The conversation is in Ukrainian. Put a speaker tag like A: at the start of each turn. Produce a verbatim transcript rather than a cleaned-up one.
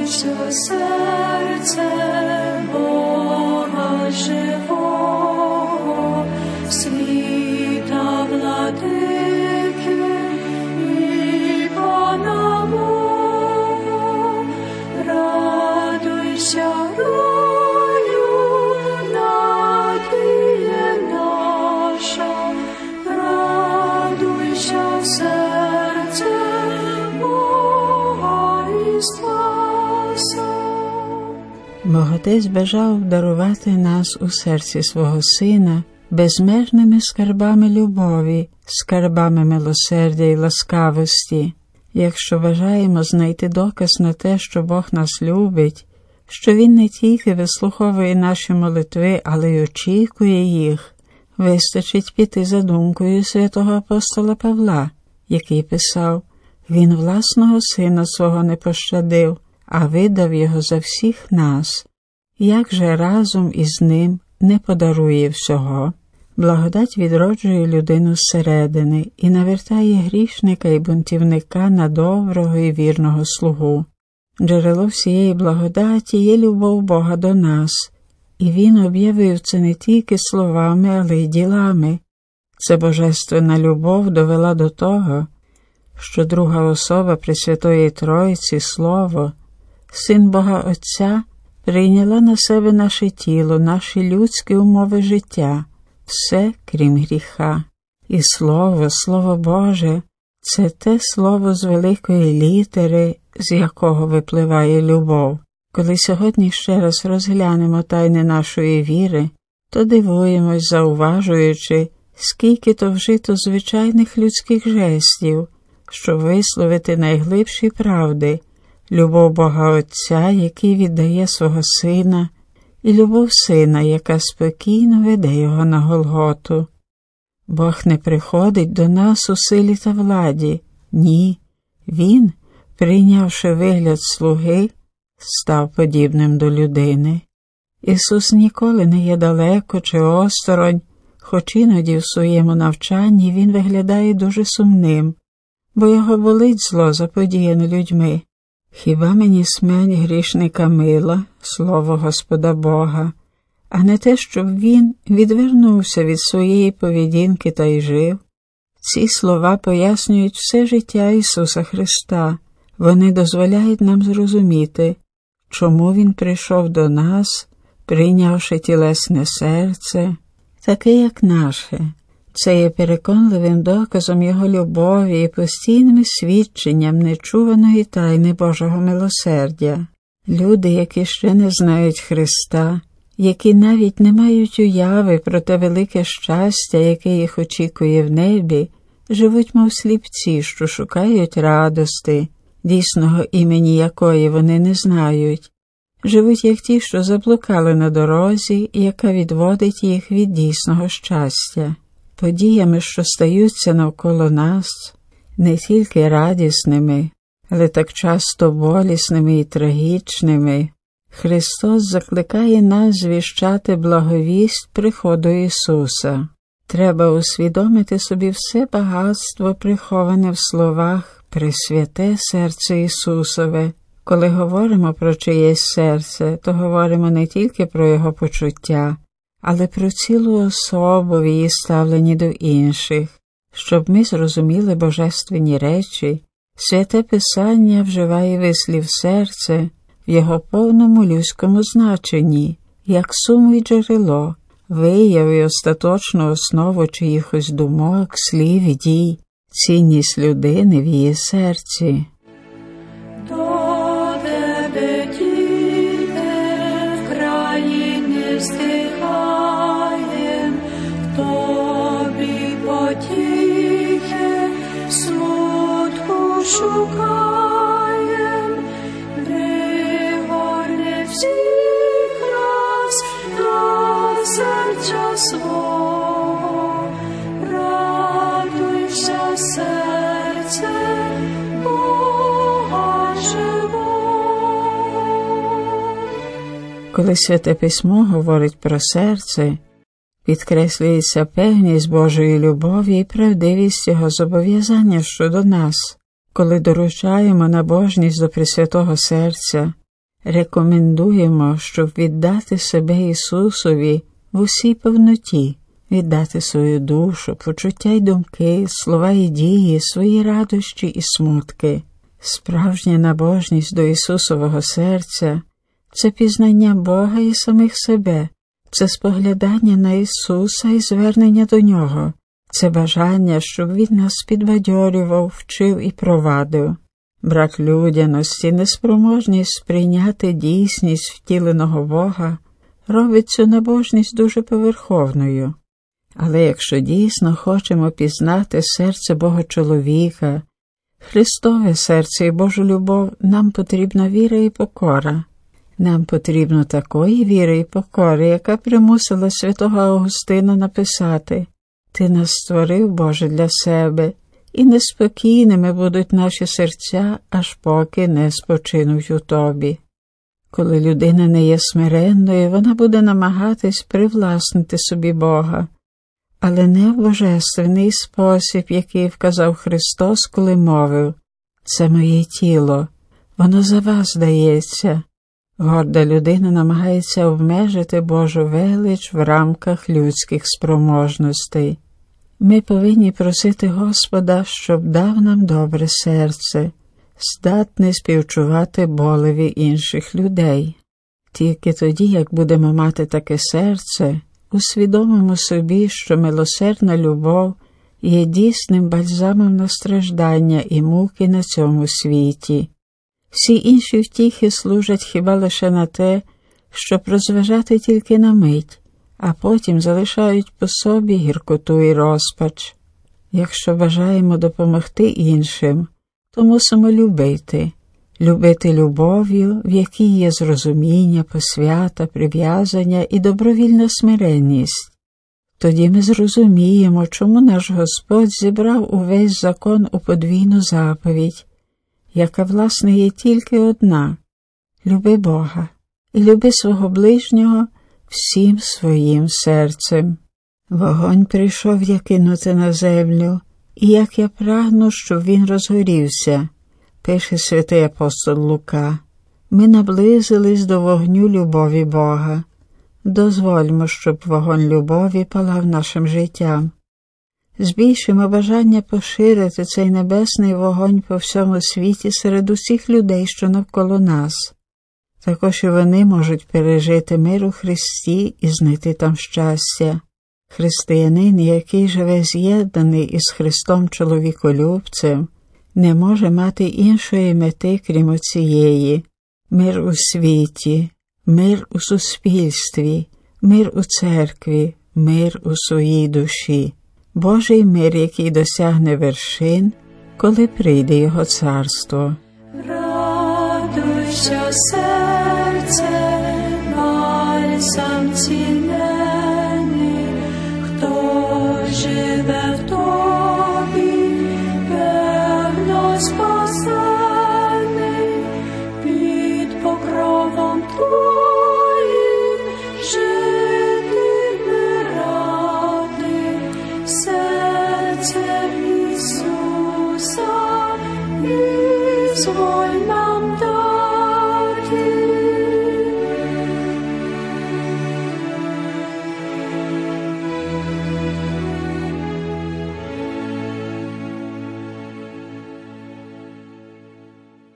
A: радуйся, серце Бога живого, світа владики і Пана мого. Радуйся, раю, надія наша, радуйся, серце Бога і Спаса.
B: Бог Отець бажав дарувати нас у серці свого Сина безмежними скарбами любові, скарбами милосердя і ласкавості. Якщо бажаємо знайти доказ на те, що Бог нас любить, що Він не тільки вислуховує наші молитви, але й очікує їх, вистачить піти за думкою святого апостола Павла, який писав: «Він власного Сина свого не пощадив, а видав його за всіх нас. Як же разом із ним не подарує всього?» Благодать відроджує людину зсередини і навертає грішника і бунтівника на доброго і вірного слугу. Джерело всієї благодаті є любов Бога до нас, і Він об'явив це не тільки словами, але й ділами. Це божественна любов довела до того, що друга особа Пресвятої Троїці, Слово, Син Бога Отця, прийняла на себе наше тіло, наші людські умови життя, все, крім гріха. І Слово, Слово Боже, це те слово з великої літери, з якого випливає любов. Коли сьогодні ще раз розглянемо тайни нашої віри, то дивуємось, зауважуючи, скільки то вжито звичайних людських жестів, щоб висловити найглибші правди, любов Бога Отця, який віддає свого Сина, і любов Сина, яка спокійно веде його на Голготу. Бог не приходить до нас у силі та владі. Ні, Він, прийнявши вигляд слуги, став подібним до людини. Ісус ніколи не є далеко чи осторонь, хоч іноді в своєму навчанні Він виглядає дуже сумним, бо його болить зло, заподіяне людьми. Хіба мені смерть грішника мила, слово Господа Бога, а не те, щоб він відвернувся від своєї поведінки та й жив? Ці слова пояснюють все життя Ісуса Христа. Вони дозволяють нам зрозуміти, чому Він прийшов до нас, прийнявши тілесне серце, таке, як наше. Це є переконливим доказом Його любові і постійним свідченням нечуваної тайни Божого милосердя. Люди, які ще не знають Христа, які навіть не мають уяви про те велике щастя, яке їх очікує в небі, живуть мов сліпці, що шукають радости, дійсного імені якої вони не знають. Живуть як ті, що заблукали на дорозі, яка відводить їх від дійсного щастя. Подіями, що стаються навколо нас, не тільки радісними, але так часто болісними і трагічними, Христос закликає нас звіщати благовість приходу Ісуса. Треба усвідомити собі все багатство, приховане в словах «Пресвяте серце Ісусове». Коли говоримо про чиєсь серце, то говоримо не тільки про його почуття, але про цілу особу в її ставленні до інших. Щоб ми зрозуміли божественні речі, Святе Писання вживає вислів «серце» в його повному людському значенні, як суму й джерело, вияв і остаточну основу чиїхось думок, слів і дій, цінність людини в її серці.
A: До тебе, діти, в країні здихаєм, в тобі потіхи, смутку шукаєм, пригорни всіх нас до серця свого, радуйся, серце Бога живого.
B: Коли Святе Письмо говорить про серце, підкреслюється певність Божої любові і правдивість Його зобов'язання щодо нас. Коли доручаємо набожність до Пресвятого Серця, Рекомендуємо, щоб віддати себе Ісусові в усій повноті, віддати свою душу, почуття й думки, слова і дії, свої радощі і смутки. Справжня набожність до Ісусового серця – це пізнання Бога і самих себе, це споглядання на Ісуса і звернення до Нього, це бажання, щоб Він нас підбадьорював, вчив і провадив. Брак людяності, неспроможність сприйняти дійсність втіленого Бога робить цю набожність дуже поверховною. Але якщо дійсно хочемо пізнати серце Бога чоловіка, Христове серце і Божу любов, нам потрібна віра і покора. Нам потрібно такої віри і покори, яка примусила святого Августина написати: «Ти нас створив, Боже, для себе, і неспокійними будуть наші серця, аж поки не спочинуть у Тобі». Коли людина не є смиренною, вона буде намагатись привласнити собі Бога, але не в божественний спосіб, який вказав Христос, коли мовив: «Це моє тіло, воно за вас дається». Горда людина намагається обмежити Божу велич в рамках людських спроможностей. Ми повинні просити Господа, щоб дав нам добре серце, здатне співчувати болеві інших людей. Тільки тоді, як будемо мати таке серце, усвідомимо собі, що милосердна любов є дійсним бальзамом на страждання і муки на цьому світі. Всі інші втіхи служать хіба лише на те, щоб розважати тільки на мить, а потім залишають по собі гіркоту і розпач. Якщо бажаємо допомогти іншим, то мусимо любити. Любити любов'ю, в якій є зрозуміння, посвята, прив'язання і добровільна смиренність. Тоді ми зрозуміємо, чому наш Господь зібрав увесь закон у подвійну заповідь, яка, власне, є тільки одна – люби Бога і люби свого ближнього всім своїм серцем. Вогонь прийшов я кинути на землю, і як я прагну, щоб він розгорівся, пише святий апостол Лука. Ми наблизились до вогню любові Бога. Дозвольмо, щоб вогонь любові палав нашим життям. Збільшимо бажання поширити цей небесний вогонь по всьому світі серед усіх людей, що навколо нас. Також і вони можуть пережити мир у Христі і знайти там щастя. Християнин, який живе з'єднаний із Христом чоловіколюбцем, не може мати іншої мети, крім оцієї. Мир у світі, мир у суспільстві, мир у церкві, мир у своїй душі. Божий мир, який досягне вершин, коли прийде Його царство.
A: Радуйся, серце, бальзам цінений, хто живе в тобі, певно спасений, під покровом твоїм житиме радий, серцем Ісуса, і звольна